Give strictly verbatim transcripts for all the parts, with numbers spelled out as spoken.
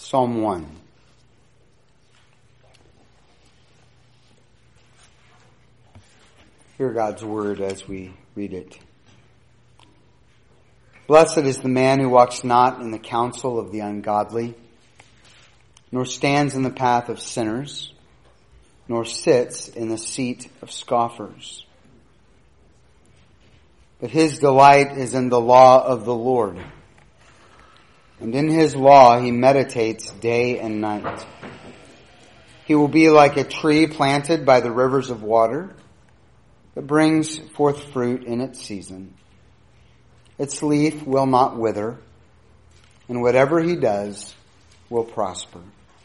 Psalm one. Hear God's word as we read it. Blessed is the man who walks not in the counsel of the ungodly, nor stands in the path of sinners, nor sits in the seat of scoffers. But his delight is in the law of the Lord, and in his law he meditates day and night. He will be like a tree planted by the rivers of water that brings forth fruit in its season. Its leaf will not wither, and whatever he does will prosper.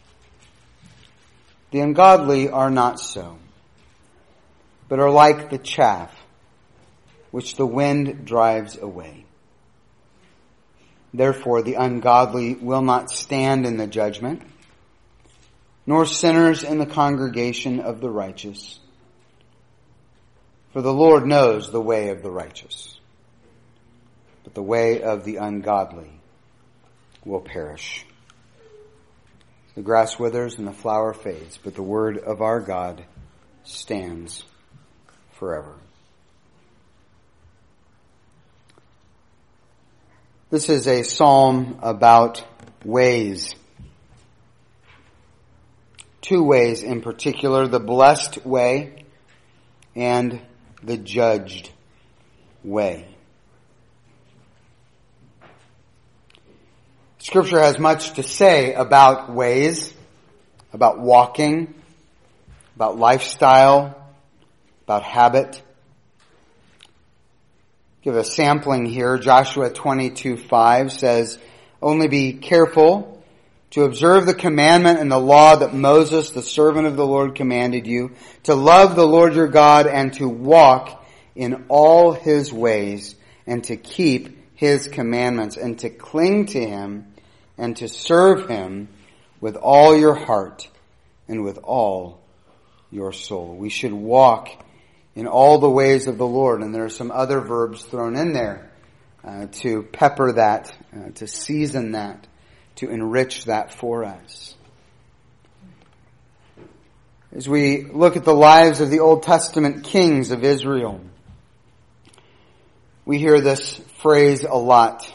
The ungodly are not so, but are like the chaff which the wind drives away. Therefore the ungodly will not stand in the judgment, nor sinners in the congregation of the righteous. For the Lord knows the way of the righteous, but the way of the ungodly will perish. The grass withers and the flower fades, but the word of our God stands forever. This is a psalm about ways. Two ways in particular, the blessed way and the judged way. Scripture has much to say about ways, about walking, about lifestyle, about habit. Give a sampling here. Joshua twenty-two five says, "Only be careful to observe the commandment and the law that Moses, the servant of the Lord, commanded you, to love the Lord your God and to walk in all his ways and to keep his commandments and to cling to him and to serve him with all your heart and with all your soul." We should walk in all the ways of the Lord. And there are some other verbs thrown in there uh, to pepper that, uh, to season that, to enrich that for us. As we look at the lives of the Old Testament kings of Israel, we hear this phrase a lot.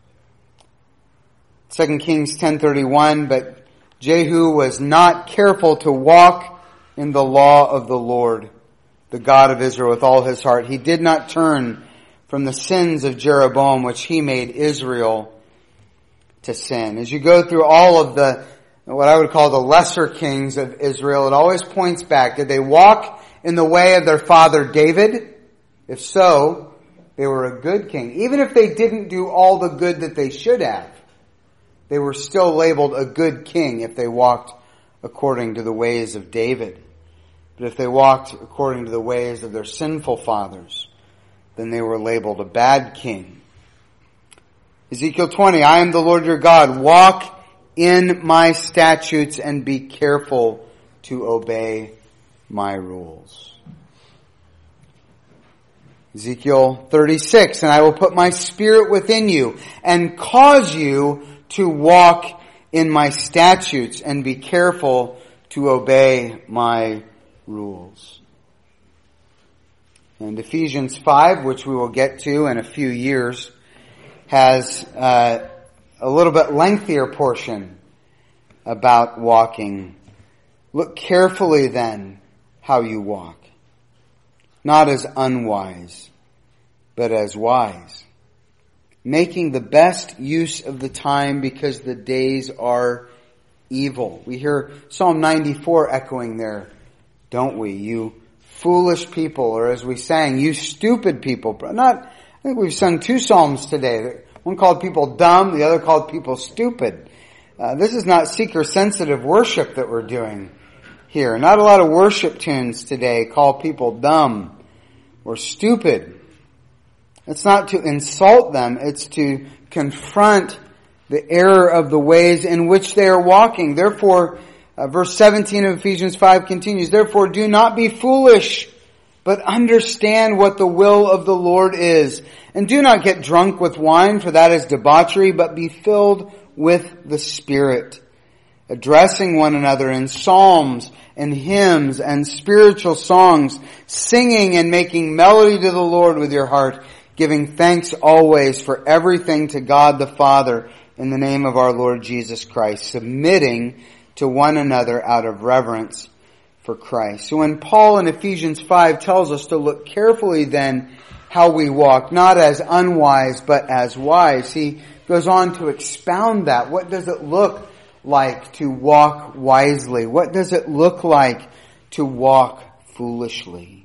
Second Kings ten thirty-one, "But Jehu was not careful to walk in the law of the Lord, the God of Israel, with all his heart. He did not turn from the sins of Jeroboam, which he made Israel to sin." As you go through all of the, what I would call the lesser kings of Israel, it always points back. Did they walk in the way of their father David? If so, they were a good king. Even if they didn't do all the good that they should have, they were still labeled a good king if they walked according to the ways of David. But if they walked according to the ways of their sinful fathers, then they were labeled a bad king. Ezekiel twenty, "I am the Lord your God. Walk in my statutes and be careful to obey my rules." Ezekiel thirty-six, "And I will put my spirit within you and cause you to walk in my statutes and be careful to obey my rules." And Ephesians five, which we will get to in a few years, has uh, a little bit lengthier portion about walking. "Look carefully then how you walk, not as unwise, but as wise, making the best use of the time because the days are evil." We hear Psalm ninety-four echoing there, don't we? "You foolish people," or as we sang, "you stupid people." Not, I think we've sung two psalms today. One called people dumb, the other called people stupid. Uh, this is not seeker-sensitive worship that we're doing here. Not a lot of worship tunes today call people dumb or stupid. It's not to insult them, it's to confront the error of the ways in which they are walking. Therefore, uh, verse seventeen of Ephesians five continues, "Therefore do not be foolish, but understand what the will of the Lord is. And do not get drunk with wine, for that is debauchery, but be filled with the Spirit, addressing one another in psalms and hymns and spiritual songs, singing and making melody to the Lord with your heart, giving thanks always for everything to God the Father in the name of our Lord Jesus Christ, submitting to one another out of reverence for Christ. So when Paul in Ephesians five tells us to look carefully then how we walk, not as unwise but as wise, he goes on to expound that. What does it look like to walk wisely? What does it look like to walk foolishly?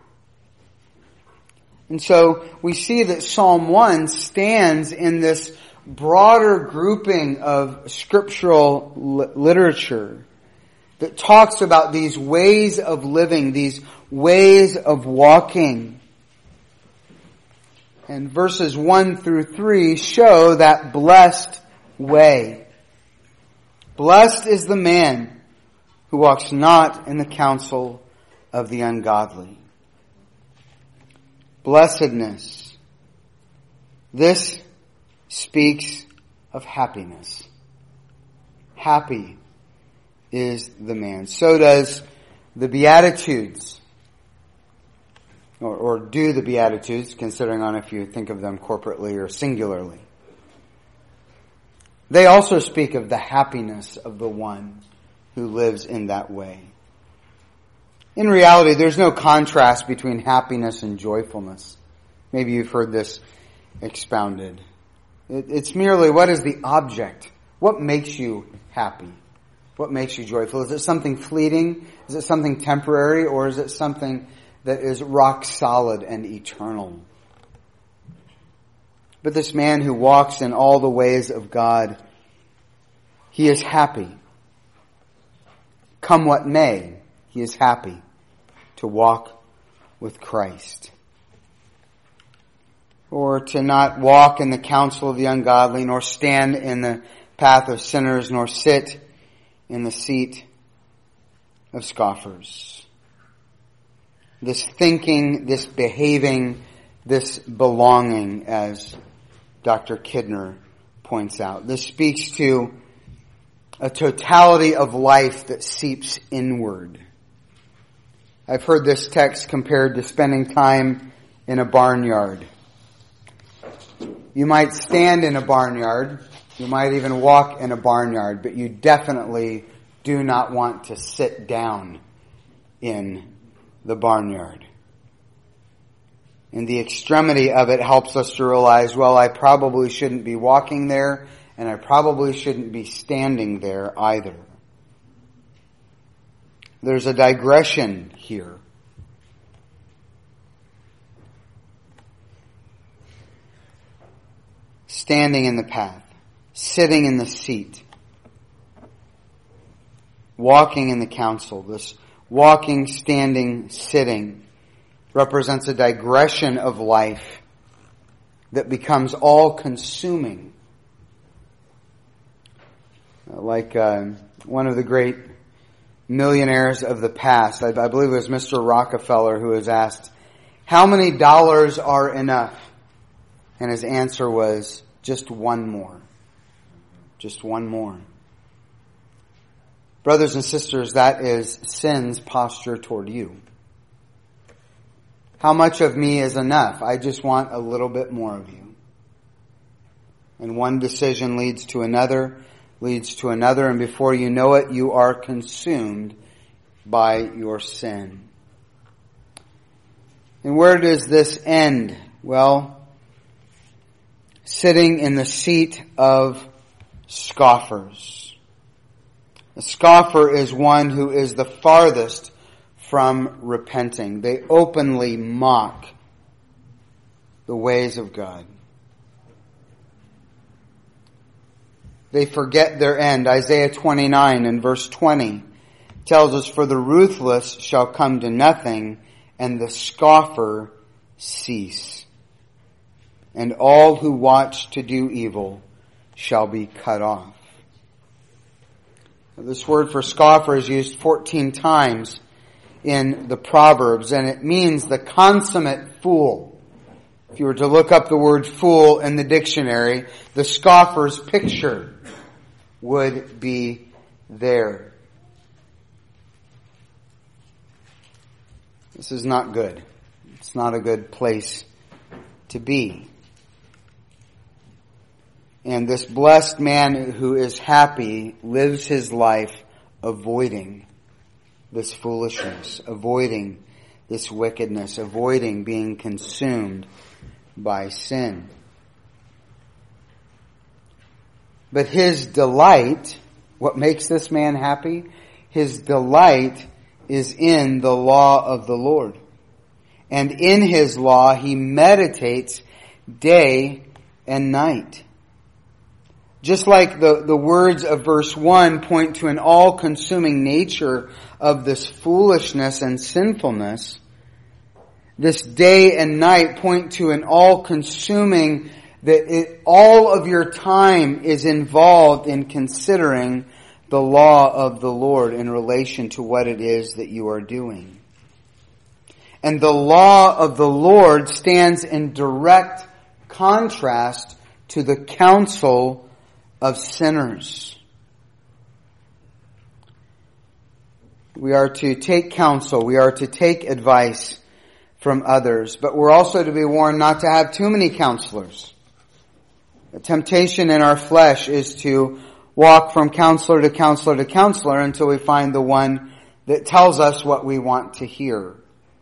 And so we see that Psalm one stands in this broader grouping of scriptural li- literature that talks about these ways of living, these ways of walking. And verses one through three show that blessed way. Blessed is the man who walks not in the counsel of the ungodly. Blessedness. This speaks of happiness. Happy is the man. So does the Beatitudes. Or, or do the Beatitudes, considering on if you think of them corporately or singularly. They also speak of the happiness of the one who lives in that way. In reality, there's no contrast between happiness and joyfulness. Maybe you've heard this expounded. It, it's merely what is the object? What makes you happy? What makes you joyful? Is it something fleeting? Is it something temporary? Or is it something that is rock solid and eternal? But this man who walks in all the ways of God, he is happy. Come what may, he is happy to walk with Christ. Or to not walk in the counsel of the ungodly, nor stand in the path of sinners, nor sit in the seat of scoffers. This thinking, this behaving, this belonging, as Doctor Kidner points out. This speaks to a totality of life that seeps inward. I've heard this text compared to spending time in a barnyard. You might stand in a barnyard, you might even walk in a barnyard, but you definitely do not want to sit down in the barnyard. And the extremity of it helps us to realize, well, I probably shouldn't be walking there, and I probably shouldn't be standing there either. There's a digression here. Standing in the path, sitting in the seat, walking in the counsel. This walking, standing, sitting represents a digression of life that becomes all-consuming. Like uh, one of the great millionaires of the past, I, I believe it was Mister Rockefeller, who was asked, how many dollars are enough? And his answer was, just one more. Just one more. Brothers and sisters, that is sin's posture toward you. How much of me is enough? I just want a little bit more of you. And one decision leads to another, leads to another, and before you know it, you are consumed by your sin. And where does this end? Well, sitting in the seat of scoffers. A scoffer is one who is the farthest from repenting. They openly mock the ways of God. They forget their end. Isaiah twenty-nine and verse twenty tells us, for the ruthless shall come to nothing, and the scoffer cease. And all who watch to do evil shall be cut off. This word for scoffer is used fourteen times in the Proverbs, and it means the consummate fool. If you were to look up the word fool in the dictionary, the scoffer's picture would be there. This is not good. It's not a good place to be. And this blessed man who is happy lives his life avoiding this foolishness, avoiding this wickedness, avoiding being consumed by sin. But his delight, what makes this man happy? His delight is in the law of the Lord. And in his law he meditates day and night. Just like the, the words of verse one point to an all-consuming nature of this foolishness and sinfulness, this day and night point to an all-consuming, that it, all of your time is involved in considering the law of the Lord in relation to what it is that you are doing. And the law of the Lord stands in direct contrast to the counsel of sinners. We are to take counsel. We are to take advice from others. But we're also to be warned not to have too many counselors. The temptation in our flesh is to walk from counselor to counselor to counselor until we find the one that tells us what we want to hear.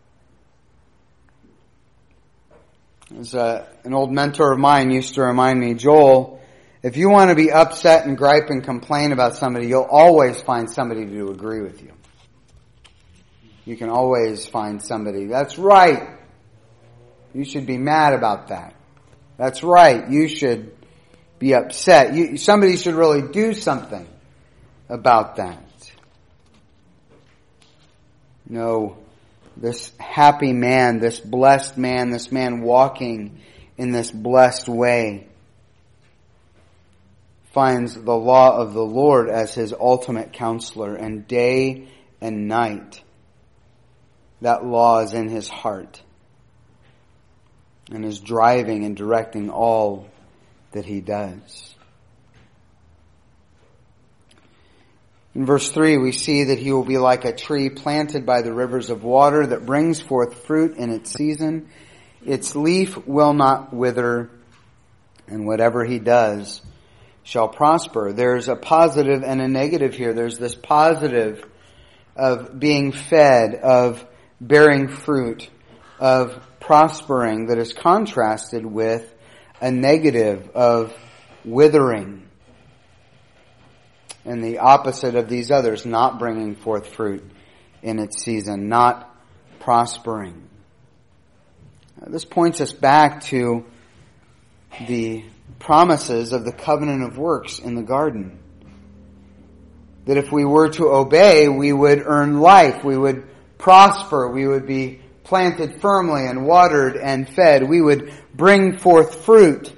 As a, an old mentor of mine used to remind me, Joel, if you want to be upset and gripe and complain about somebody, you'll always find somebody to agree with you. You can always find somebody. That's right. You should be mad about that. That's right. You should be upset. You, somebody should really do something about that. No, this happy man, this blessed man, this man walking in this blessed way finds the law of the Lord as his ultimate counselor, and day and night that law is in his heart and is driving and directing all that he does. In verse three, we see that he will be like a tree planted by the rivers of water that brings forth fruit in its season. Its leaf will not wither, and whatever he does shall prosper. There's a positive and a negative here. There's this positive of being fed, of bearing fruit, of prospering, that is contrasted with a negative of withering. And the opposite of these others, not bringing forth fruit in its season, not prospering. This points us back to the promises of the covenant of works in the garden. That if we were to obey, we would earn life, we would prosper, we would be planted firmly and watered and fed, we would bring forth fruit.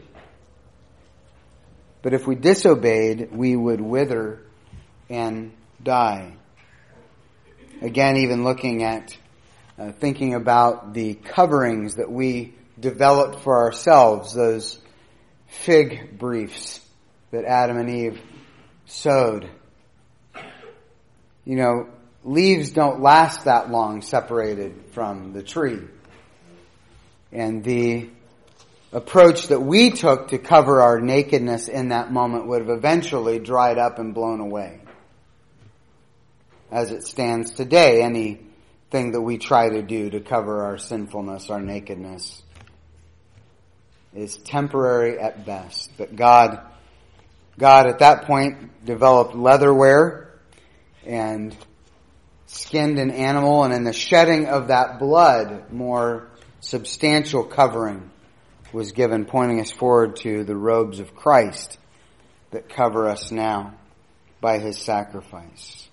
But if we disobeyed, we would wither and die. Again, even looking at, uh, thinking about the coverings that we developed for ourselves, those fig briefs that Adam and Eve sowed. You know, leaves don't last that long separated from the tree. And the approach that we took to cover our nakedness in that moment would have eventually dried up and blown away. As it stands today, anything that we try to do to cover our sinfulness, our nakedness, is temporary at best. But God, God at that point developed leatherware and skinned an animal, and in the shedding of that blood, more substantial covering was given, pointing us forward to the robes of Christ that cover us now by his sacrifice.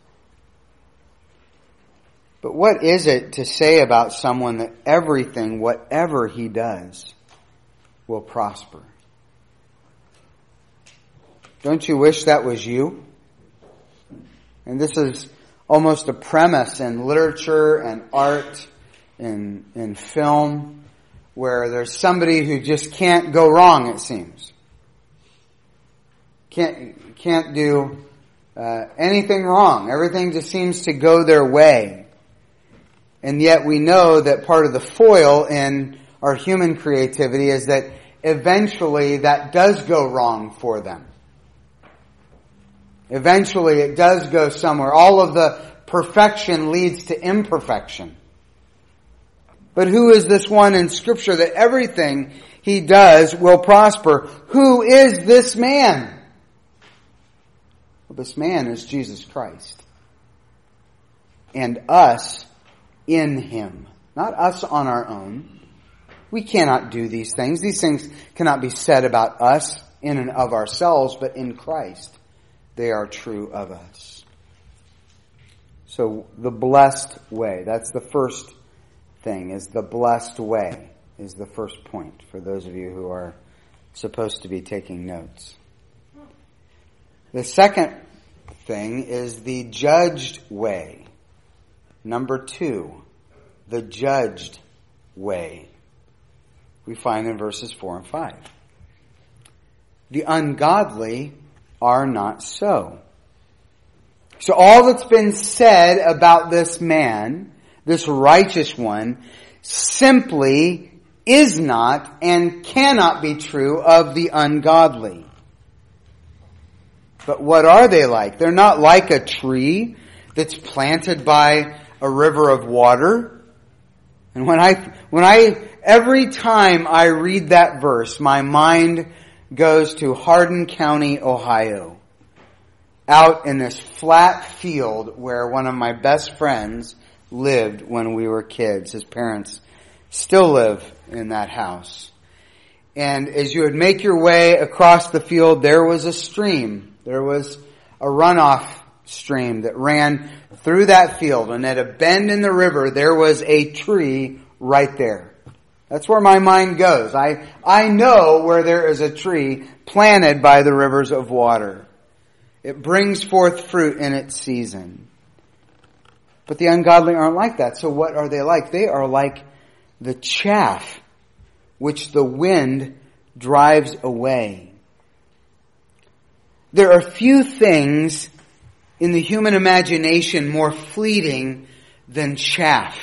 But what is it to say about someone that everything, whatever he does, will prosper? Don't you wish that was you? And this is almost a premise in literature and art and in film, where there's somebody who just can't go wrong, it seems. Can't, can't do uh, anything wrong. Everything just seems to go their way. And yet we know that part of the foil in our human creativity is that eventually that does go wrong for them. Eventually it does go somewhere. All of the perfection leads to imperfection. But who is this one in Scripture that everything he does will prosper? Who is this man? Well, this man is Jesus Christ. And us in him. Not us on our own. We cannot do these things. These things cannot be said about us in and of ourselves, but in Christ they are true of us. So the blessed way, that's the first thing, is the blessed way, is the first point for those of you who are supposed to be taking notes. The second thing is the judged way. Number two, the judged way. We find in verses four and five. The ungodly are not so. So all that's been said about this man, this righteous one, simply is not and cannot be true of the ungodly. But what are they like? They're not like a tree that's planted by a river of water. And when I, when I, every time I read that verse, my mind goes to Hardin County, Ohio. Out in this flat field where one of my best friends lived when we were kids. His parents still live in that house. And as you would make your way across the field, there was a stream. There was a runoff stream that ran through that field. And at a bend in the river, there was a tree right there. That's where my mind goes. I, I know where there is a tree planted by the rivers of water. It brings forth fruit in its season. But the ungodly aren't like that. So what are they like? They are like the chaff which the wind drives away. There are few things in the human imagination more fleeting than chaff.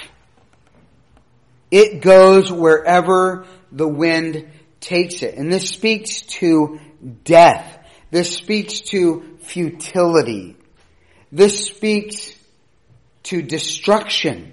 It goes wherever the wind takes it. And this speaks to death. This speaks to futility. This speaks to destruction.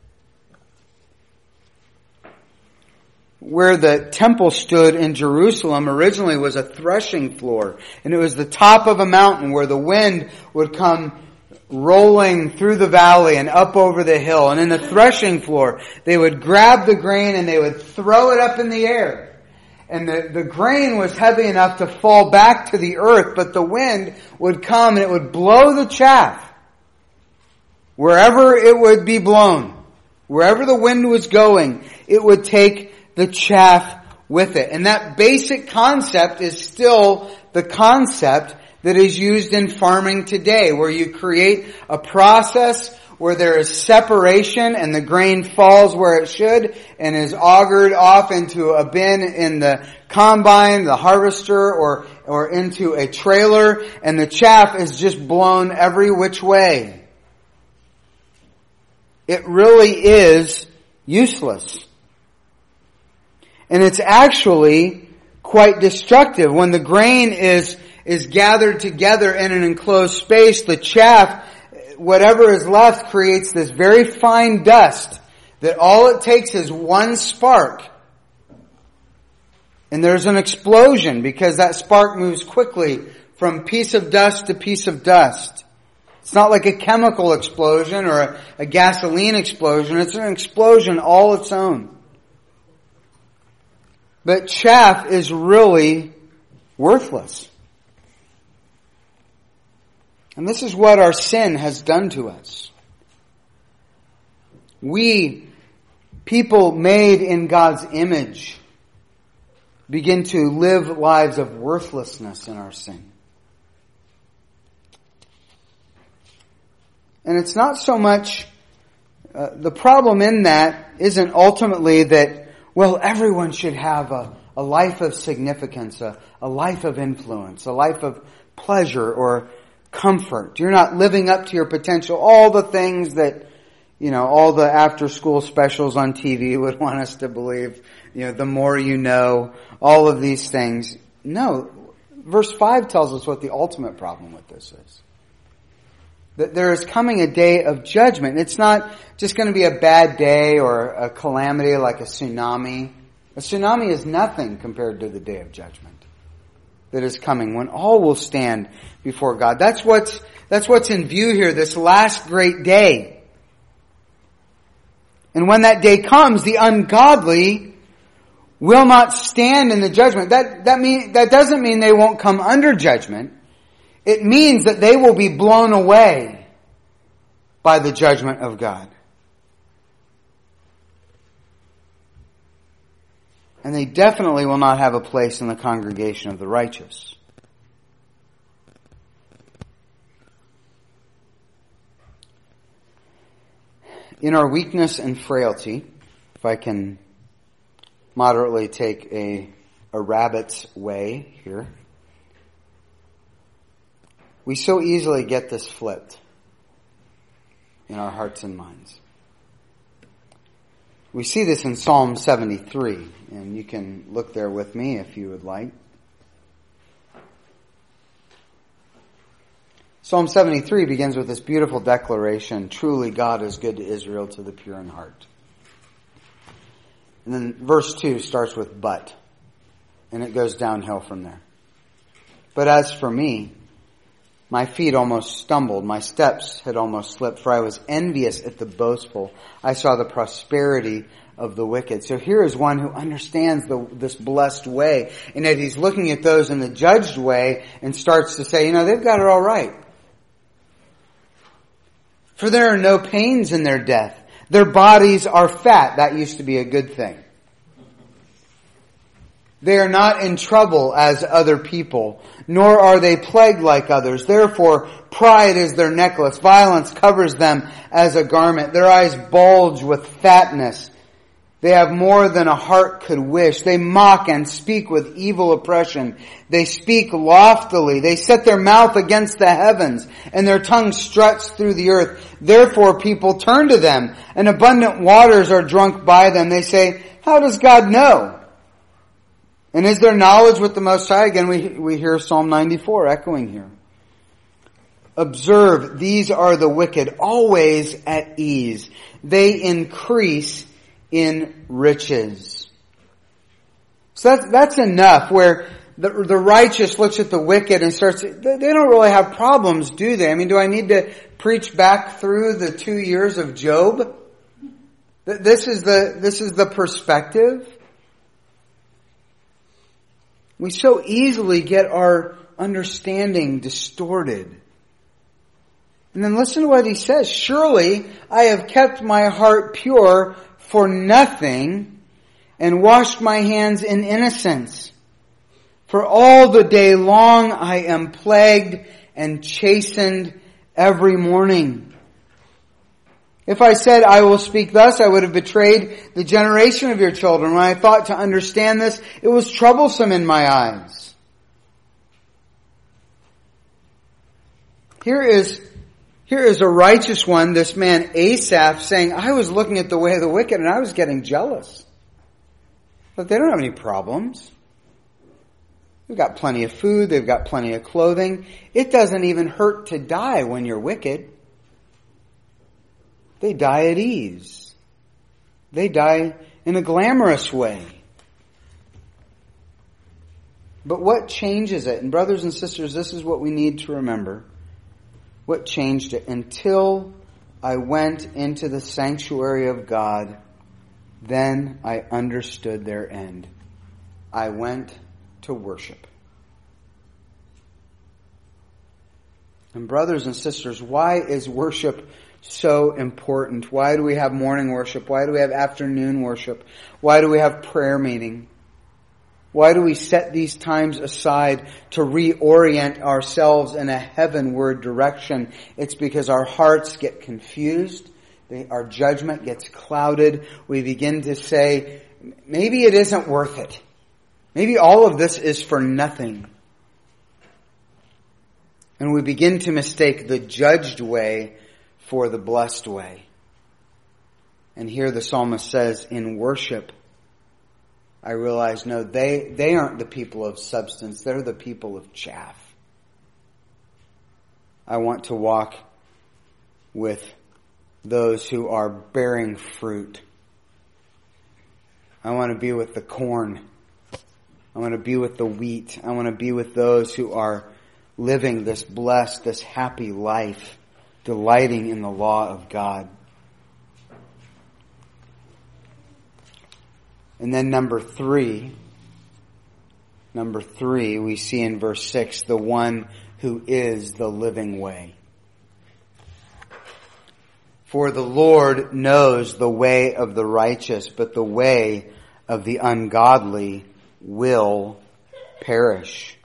Where the temple stood in Jerusalem originally was a threshing floor. And it was the top of a mountain where the wind would come rolling through the valley and up over the hill. And in the threshing floor, they would grab the grain and they would throw it up in the air. And the, the grain was heavy enough to fall back to the earth, but the wind would come and it would blow the chaff wherever it would be blown. Wherever the wind was going, it would take the chaff with it. And that basic concept is still the concept that is used in farming today, where you create a process where there is separation and the grain falls where it should and is augured off into a bin in the combine, the harvester, or, or into a trailer, and the chaff is just blown every which way. It really is useless. And it's actually quite destructive. When the grain is, is gathered together in an enclosed space, the chaff, whatever is left, creates this very fine dust that all it takes is one spark. And there's an explosion because that spark moves quickly from piece of dust to piece of dust. It's not like a chemical explosion or a, a gasoline explosion. It's an explosion all its own. But chaff is really worthless. And this is what our sin has done to us. We, people made in God's image, begin to live lives of worthlessness in our sin. And it's not so much, uh, the problem in that isn't ultimately that, well, everyone should have a, a life of significance, a, a life of influence, a life of pleasure or comfort. You're not living up to your potential. All the things that, you know, all the after school specials on T V would want us to believe. You know, the more you know, all of these things. No. Verse five tells us what the ultimate problem with this is. That there is coming a day of judgment. It's not just going to be a bad day or a calamity like a tsunami. A tsunami is nothing compared to the day of judgment that is coming when all will stand before God. That's what's, that's what's in view here, this last great day. And when that day comes, the ungodly will not stand in the judgment. That, that mean, that doesn't mean they won't come under judgment. It means that they will be blown away by the judgment of God. And they definitely will not have a place in the congregation of the righteous. In our weakness and frailty, if I can moderately take a, a rabbit's way here, we so easily get this flipped in our hearts and minds. We see this in Psalm seventy-three, and you can look there with me if you would like. Psalm seventy-three begins with this beautiful declaration, "Truly God is good to Israel, to the pure in heart." And then verse two starts with "but," and it goes downhill from there. "But as for me, my feet almost stumbled, my steps had almost slipped, for I was envious at the boastful. I saw the prosperity of the wicked." So here is one who understands the, this blessed way, and yet he's looking at those in the judged way and starts to say, you know, they've got it all right. "For there are no pains in their death. Their bodies are fat." That used to be a good thing. "They are not in trouble as other people, nor are they plagued like others. Therefore, pride is their necklace. Violence covers them as a garment. Their eyes bulge with fatness. They have more than a heart could wish. They mock and speak with evil oppression. They speak loftily. They set their mouth against the heavens, and their tongue struts through the earth. Therefore, people turn to them, and abundant waters are drunk by them. They say, 'How does God know? And is there knowledge with the Most High?'" Again, we, we hear Psalm ninety-four echoing here. "Observe, these are the wicked, always at ease. They increase in riches." So that's, that's enough where the, the righteous looks at the wicked and starts, they don't really have problems, do they? I mean, do I need to preach back through the two years of Job? This is the, this is the perspective. We so easily get our understanding distorted. And then listen to what he says. "Surely I have kept my heart pure for nothing and washed my hands in innocence. For all the day long I am plagued and chastened every morning. If I said I will speak thus, I would have betrayed the generation of your children. When I thought to understand this, it was troublesome in my eyes." Here is, here is a righteous one, this man Asaph, saying, "I was looking at the way of the wicked and I was getting jealous. But they don't have any problems. They've got plenty of food. They've got plenty of clothing. It doesn't even hurt to die when you're wicked. They die at ease. They die in a glamorous way." But what changes it? And brothers and sisters, this is what we need to remember. What changed it? "Until I went into the sanctuary of God, then I understood their end. I went to worship." And brothers and sisters, why is worship so important? Why do we have morning worship? Why do we have afternoon worship? Why do we have prayer meeting? Why do we set these times aside to reorient ourselves in a heavenward direction? It's because our hearts get confused. They, our judgment gets clouded. We begin to say, maybe it isn't worth it. Maybe all of this is for nothing. And we begin to mistake the judged way for the blessed way. And here the psalmist says, in worship, I realize, no, they, they aren't the people of substance. They're the people of chaff. I want to walk with those who are bearing fruit. I want to be with the corn. I want to be with the wheat. I want to be with those who are living this blessed, this happy life, delighting in the law of God. And then number three, number three, we see in verse six, the one who is the living way. For the Lord knows the way of the righteous, but the way of the ungodly will perish.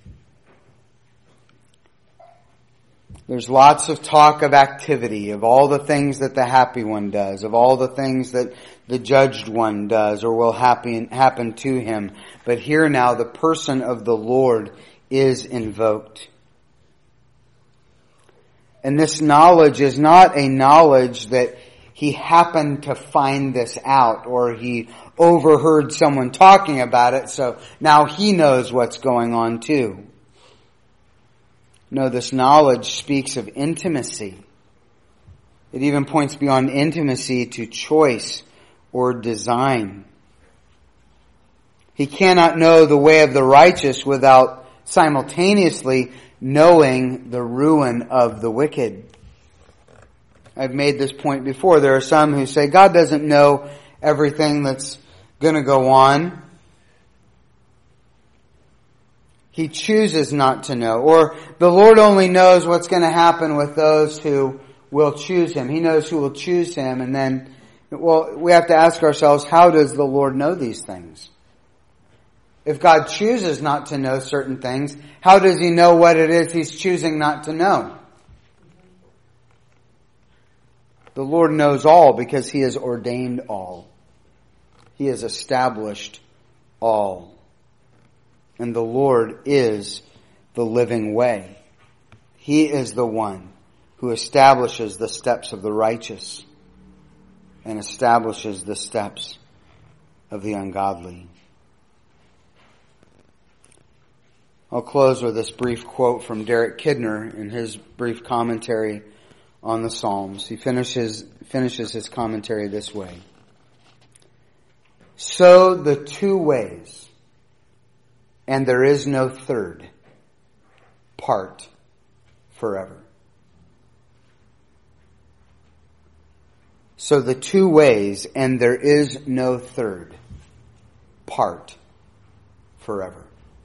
There's lots of talk of activity, of all the things that the happy one does, of all the things that the judged one does or will happen, happen to him. But here now the person of the Lord is invoked. And this knowledge is not a knowledge that he happened to find this out or he overheard someone talking about it, so now he knows what's going on too. No, this knowledge speaks of intimacy. It even points beyond intimacy to choice or design. He cannot know the way of the righteous without simultaneously knowing the ruin of the wicked. I've made this point before. There are some who say God doesn't know everything that's going to go on. He chooses not to know. Or the Lord only knows what's going to happen with those who will choose Him. He knows who will choose Him. And then, well, we have to ask ourselves, how does the Lord know these things? If God chooses not to know certain things, how does He know what it is He's choosing not to know? The Lord knows all because He has ordained all. He has established all. And the Lord is the living way. He is the one who establishes the steps of the righteous and establishes the steps of the ungodly. I'll close with this brief quote from Derek Kidner in his brief commentary on the Psalms. He finishes, finishes his commentary this way. So the two ways, and there is no third, part forever. So the two ways, and there is no third, part forever.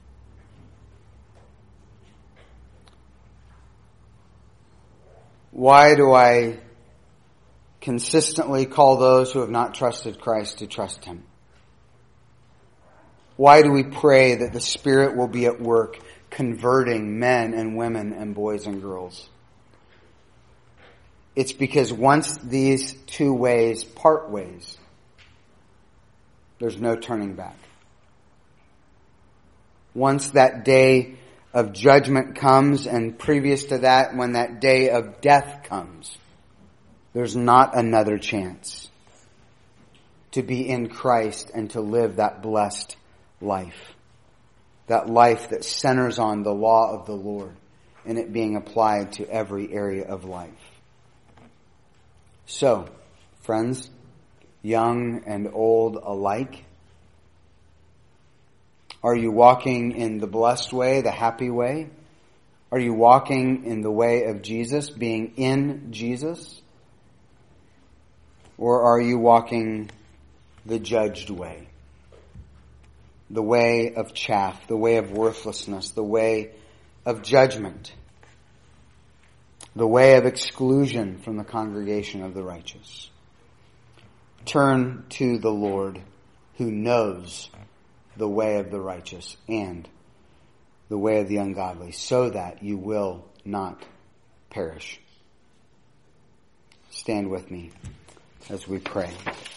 Why do I consistently call those who have not trusted Christ to trust Him? Why do we pray that the Spirit will be at work converting men and women and boys and girls? It's because once these two ways part ways, there's no turning back. Once that day of judgment comes, and previous to that, when that day of death comes, there's not another chance to be in Christ and to live that blessed life. That life that centers on the law of the Lord and it being applied to every area of life. So, friends, young and old alike, are you walking in the blessed way, the happy way? Are you walking in the way of Jesus, being in Jesus? Or are you walking the judged way? The way of chaff, the way of worthlessness, the way of judgment, the way of exclusion from the congregation of the righteous. Turn to the Lord who knows the way of the righteous and the way of the ungodly, so that you will not perish. Stand with me as we pray.